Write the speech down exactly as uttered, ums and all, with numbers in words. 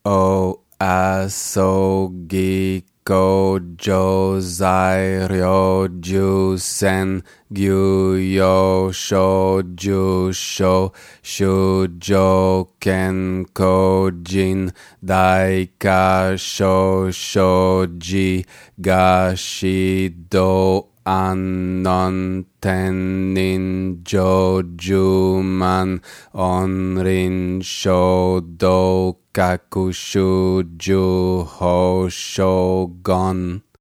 o asogi kojo zai ryoju sen gyuyo shoju sho shujo ken kojin daika sho shoji gashido Anon tenin jojuman onrin shodo kakushuju ho shogun